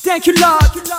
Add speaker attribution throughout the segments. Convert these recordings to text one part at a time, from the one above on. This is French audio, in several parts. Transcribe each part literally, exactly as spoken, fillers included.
Speaker 1: Thank you, Lord.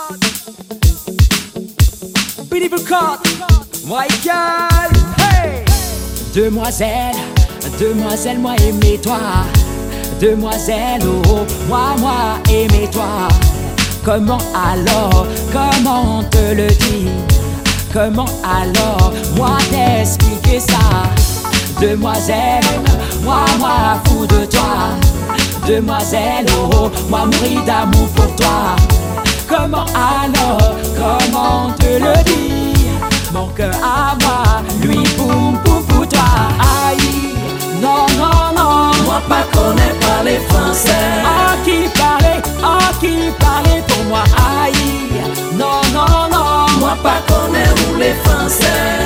Speaker 1: Beautiful cut. My girl. Hey. Demoiselle, demoiselle, moi aimez toi. Demoiselle, oh, moi, moi aimez toi. Comment alors, comment te le dire? Comment alors, moi t'expliquer ça? Demoiselle, moi, moi fou de toi. Demoiselle, oh, moi mourir d'amour pour toi. Comment alors, comment te le dire? Mon cœur à moi, lui boum boum pour toi. Aïe, non, non, non.
Speaker 2: Moi pas connais pas les français.
Speaker 1: Ah qui parlait, ah qui parlait pour moi. Aïe, non, non, non.
Speaker 2: Moi pas connais où les français.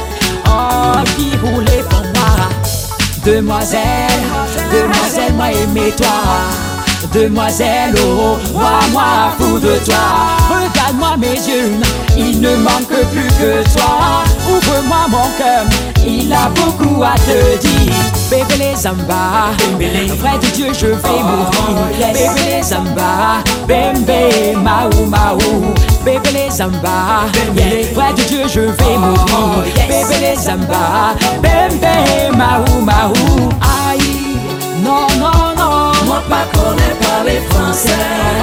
Speaker 1: Ah qui roulait pour moi. Demoiselle, demoiselle, moi aimez toi. Demoiselle, oh, moi, moi, fou de toi. Regarde-moi mes yeux, il ne manque plus que toi. Ouvre-moi mon cœur, il a beaucoup à te dire. Bébé les zamba, vrai de Dieu, je vais mourir. Bébé les zamba, bébé, maou, maou. Bébé les zamba, vrai de Dieu, je vais mourir. Bébé les zamba, bébé, maou, maou. Aïe, non, non, non.
Speaker 2: Moi pas connais pas les français.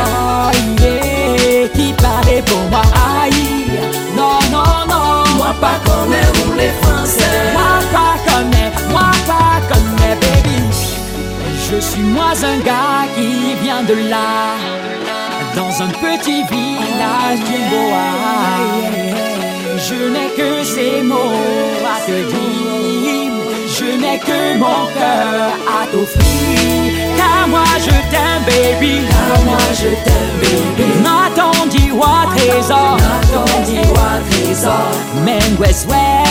Speaker 1: Oh, yeah, qui parlait pour moi. Aïe, non, non, non.
Speaker 2: Moi pas connais où les français.
Speaker 1: Moi pas connais, moi pas connais, baby. Je suis moi un gars qui vient de là, dans un petit village du Bois. Je n'ai que ces mots à te dire. Je n'ai que mon cœur à t'offrir. Car moi je t'aime, baby.
Speaker 2: Car moi je t'aime, baby.
Speaker 1: Nathan Diwa trésor.
Speaker 2: Nathan Diwa trésor.
Speaker 1: Men West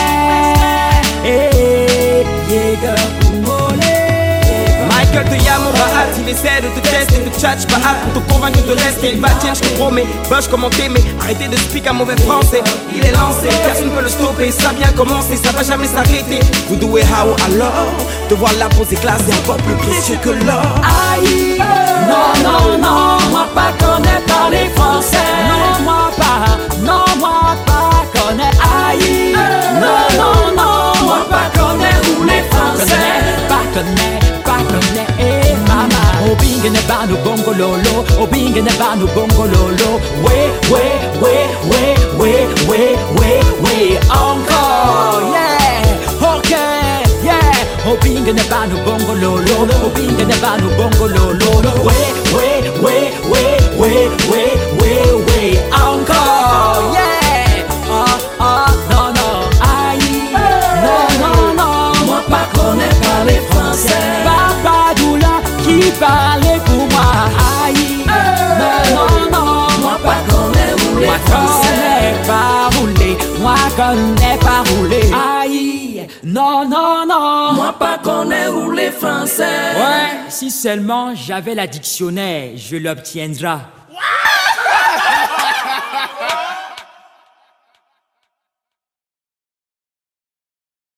Speaker 1: West. Hey, Jäger Kumole.
Speaker 3: Michael te Yamo Bahat, il essaie de te tester, de tchatch Bahat pour te convaincre de rester. Il va tiens, je te promets, bush comment t'aimer. Arrêtez de speak un mauvais français. Il est lancé, personne ne peut le stopper. Ça vient commencer, ça va jamais s'arrêter. Vous douez how alors? Te voir là poser classe, c'est encore plus précieux que l'or.
Speaker 1: Aïe, non, non, non, moi pas connais pas les français. Non, moi pas, non, moi pas connais. Aïe, non, non, non, moi pas connais où les français. Pas connais, pas connais, eh mama. Obing ne ba no bongo lolo, obing ne ba no bongo lolo. Ouais, ouais, ouais, ouais, ouais, ouais, ouais, ouais, encore, yeah, ok, yeah. Obing ne ba no bongo lolo, obing ne ba no bongo lolo. Ouais, ouais, ouais, ouais, ouais, ouais, ouais, ouais, encore, yeah. Ah, ah, non, non, aïe, non, non, non.
Speaker 2: Moi pas connais pas les français.
Speaker 1: Papa Doula qui parlait pour moi. Aïe, non, non, non.
Speaker 2: Moi pas connais où les
Speaker 1: Moi
Speaker 2: français.
Speaker 1: connais pas rouler, moi connais pas rouler. Aïe, non, non, non.
Speaker 2: Moi pas connais où les français.
Speaker 1: Ouais, si seulement j'avais la dictionnaire, je l'obtiendrai.